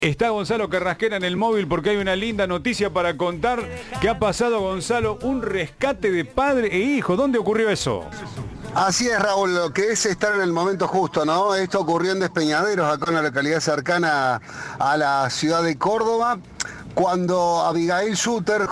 Está Gonzalo Carrasquera en el móvil porque hay una linda noticia para contar. ¿Qué ha pasado, Gonzalo? Un rescate de padre e hijo. ¿Dónde ocurrió eso? Así es, Raúl, lo que es estar en el momento justo, ¿no? Esto ocurrió en Despeñaderos, acá en la localidad cercana a la ciudad de Córdoba, cuando Abigail Suter,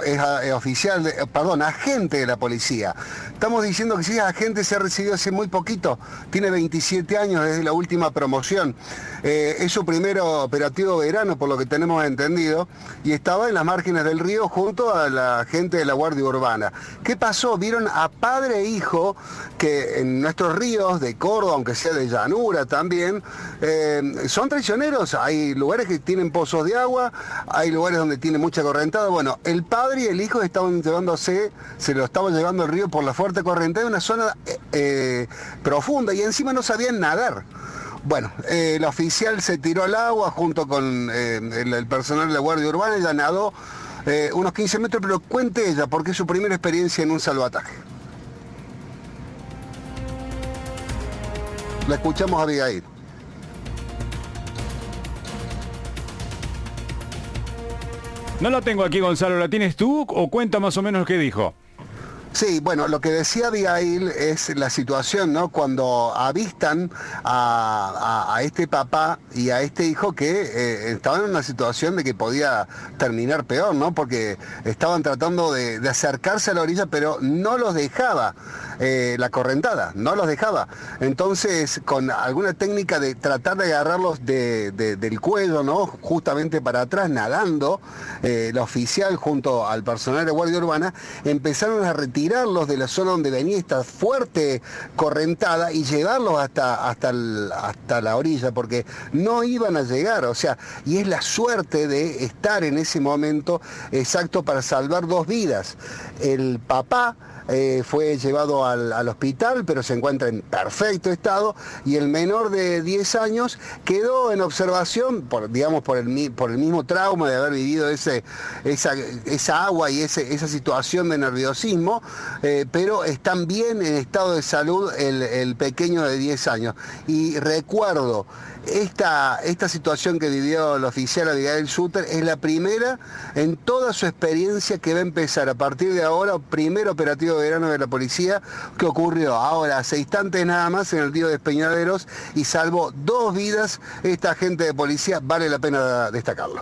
agente de la policía. Estamos diciendo que sí, agente, se ha recibido hace muy poquito, tiene 27 años desde la última promoción. Es su primer operativo verano, por lo que tenemos entendido, y estaba en las márgenes del río junto a la gente de la Guardia Urbana. ¿Qué pasó? Vieron a padre e hijo que en nuestros ríos de Córdoba, aunque sea de llanura también, son traicioneros. Hay lugares que tienen pozos de agua, hay lugares donde tiene mucha correntada. Bueno, el padre y el hijo estaban se lo estaban llevando el río por la fuerte correntada en una zona profunda y encima no sabían nadar. Bueno, la oficial se tiró al agua junto con el personal de la Guardia Urbana. Ella nadó unos 15 metros, pero cuente ella, porque es su primera experiencia en un salvataje. La escuchamos a Abigail. No la tengo aquí, Gonzalo. ¿La tienes tú o cuenta más o menos qué dijo? Sí, bueno, lo que decía Abigail es la situación, ¿no? Cuando avistan a este papá y a este hijo que estaban en una situación de que podía terminar peor, ¿no? Porque estaban tratando de acercarse a la orilla, pero no los dejaba la correntada, no los dejaba. Entonces, con alguna técnica de tratar de agarrarlos del cuello, ¿no? Justamente para atrás, nadando, la oficial junto al personal de Guardia Urbana empezaron a retirarlos de la zona donde venía esta fuerte correntada y llevarlos hasta la orilla, porque no iban a llegar, o sea, y es la suerte de estar en ese momento exacto para salvar dos vidas. El papá fue llevado al hospital, pero se encuentra en perfecto estado, y el menor de 10 años quedó en observación, por el mismo trauma de haber vivido esa agua y esa situación de nerviosismo, pero están bien en estado de salud el pequeño de 10 años. Y recuerdo, esta situación que vivió el oficial Abigail Suter es la primera en toda su experiencia que va a empezar a partir de ahora, primer operativo de verano de la policía, que ocurrió ahora hace instantes nada más en el río Despeñaderos y salvó dos vidas. Esta agente de policía, vale la pena destacarlo.